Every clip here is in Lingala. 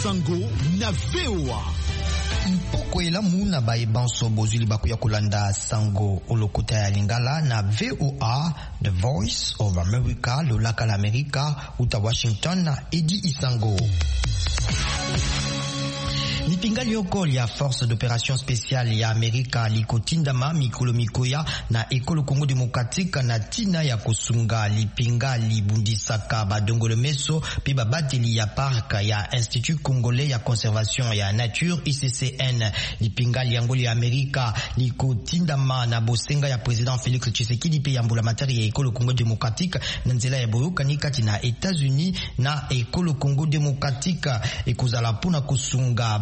Isango na VOA. Mpoko elamu na baebanso bozuli bakuya kolanda sango olokota ya lingala na VOA, The Voice of America, lolaka la Amerika, uta Washington na Edi Isango. Lipinga lioko ya force d'opération spéciale ya Amerika likotindama mikolo mikoya na ekolo Congo démocratique na tina ya kosunga lipinga libundisaka badongolo meso pe babateli ya parc ya Institut Congolais ya Conservation ya Nature ICCN. Lipinga liangoli ya Amerika likotindama na bosenga ya président Félix Tshisekedi pe yambula matari ya ekolo Congo démocratique na nzela ya boyokani kati na États-Unis na ekolo Congo démocratique ekozala pona kosunga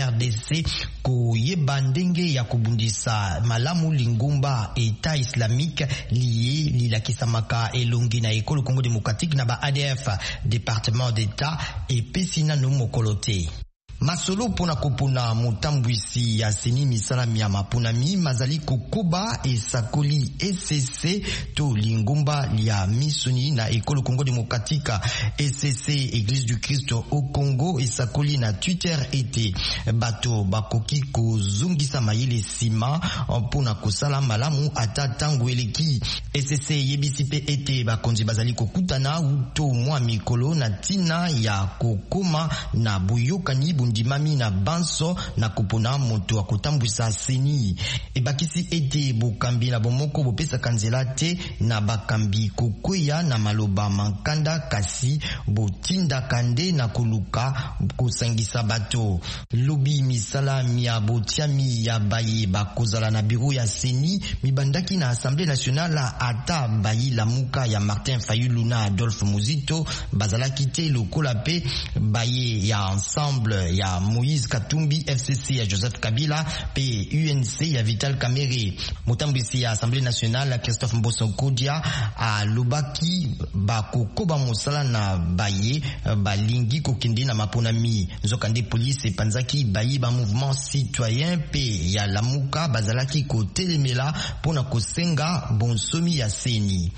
RDC koyeba ndenge ya kubundisa malamu lingumba État islamique lié lilakisamaka elongi na ekolo Congo démocratique na ba ADF département d'État et pesina no mokolote. Masolo pona kopona mutambwisi ya seni misalami ya mapunami mazali kokoba esakoli ECC to lingumba lia misuni na ekolo Congo démocratique. ECC Église du Christ au Congo esakoli na Twitter ete bato bakoki kozungisa mayele sima pona kosala malamu ata tango eleki. ECC yebisi pe ete bakonzi bazali kokutana uto mwa mikolo na tina ya kokoma na buyokani ndimami na banso na kupona moto wa kutambwisa seni. Ebakisi ete bokambi na bomoko bopesa kanzela te na bakambi kokweya na maloba mankanda kasi botinda kande na koluka kusangisa bato. Lobi misala mia botiami ya baye bakozala na biro ya seni mibandaki na Assemblée nationale ata bayi la muka ya Martin Fayulu na Adolphe Muzito bazalaki te lokola pe baye ya ensemble ya Moïse Katumbi, FCC ya Joseph Kabila, pe UNC ya Vital Kamerhe. Mutambwisi ya Assemblée nationale Christophe Mboso Kodia a lubaki bakokoba mosala na baye balingi kokende na maponami. Nzokande police panzaki bayi ba mouvement citoyen pe ya lamuka bazalaki kotelemela pona kosenga bonsomi ya seni.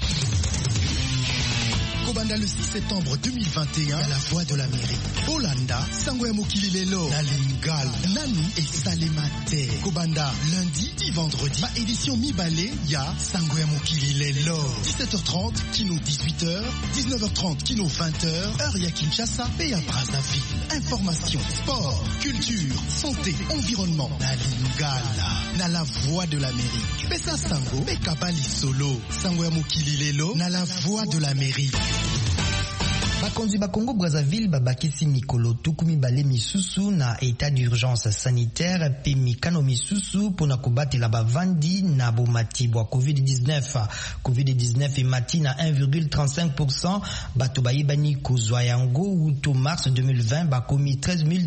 Kobanda le 6 septembre 2021, la voix de l'Amérique. Olanda, Sango ya mokili lelo, na Lingala, Nanu et Salemate. Kobanda, lundi, 10 vendredi, ma édition mi-balé, ya Sango ya mokili lelo. 17h30, kino 18h, 19h30, kino 20h, heure ya Kinshasa, pe ya Brazzaville. Information, sport, culture, santé, environnement, na Lingala, na la voix de l'Amérique. Pesa Sango, pe Kabali Solo, Sango ya mokili lelo, na la voix de l'Amérique. Bakonzi ba Congo Brazzaville babakisi mikolo tukumi bale misusu na état d'urgence sanitaire pe mikano misusu pona kobatela bavandi na bomati bwa COVID-19. COVID-19 emati na 1,35%, bato bayebani kozwa yango uto mars 2020 bakomi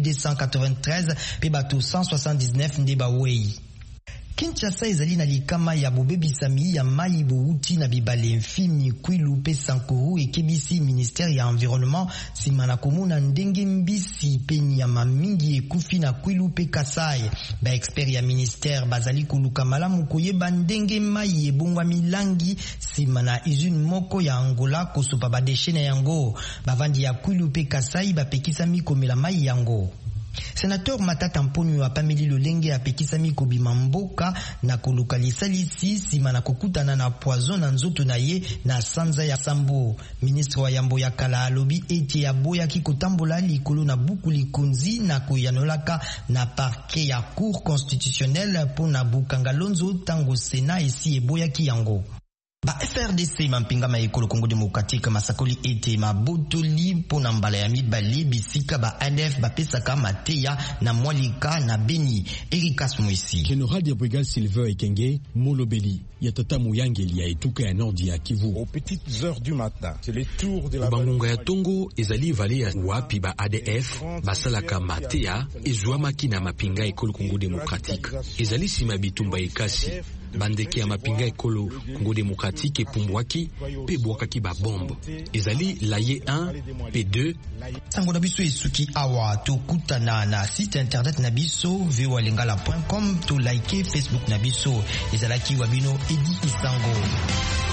13293 pe bato 179 nde bawei. Kinshasa ezali na likama ya bobebisami ya mai bouti na bibale mfimi kwilu pe sankuru ekebisi ministère ya environnement simana komona ndenge mbisi pe nyama mingi ekufi na kwilu pe Kasai. Ba expert ya ministère bazali koluka malamu koyeba ndenge mai ebongwa milangi simana usine moko ya Angola kosopa ba déchets na yango. Bavandi ya kwilu pe Kasai bapekisami komela mai yango. Sénateur Matata Mponu apameli lolenge apekisami kobima mboka na koluka lisalisi sima na kokutana na poison na nzoto na ye na sanza ya Sambo. Ministre wa yambo ya kala alobi ete ya boya ki kotambola likolo na buku likunzi na koyanolaka na parquet ya cour constitutionnelle pona bukanga lonzo tango Sénat esi eboya ki yango. Ba FRDC mampinga ma ekolo Congo démocratique masakoli ete mabotoli pona mbala ya mibale bisika ba ADF bapesaka mateya na mwalika na Beni. Erikas Mwesi. Général de brigade Silver Ekenge Molobeli ya tata Muyangeli ya etuka ya Nord ya Kivu. Aux petites heures du matin, c'est le tour de la bangonga ya Tongo ezali vale ya wapi ba ADF basalaka mateya ezwamaki na mapinga ekolo Congo démocratique. Ezali sima bitumba ekasi bandeki ya mapinga ekolo Congo démocratique epumbwaki pe bwakaki ba bombe. Ezali laye 1 P2 sango na biso esuki awa to kutana na site internet na biso voalingala.com to like Facebook na biso ezalaki wabino Edi Isango.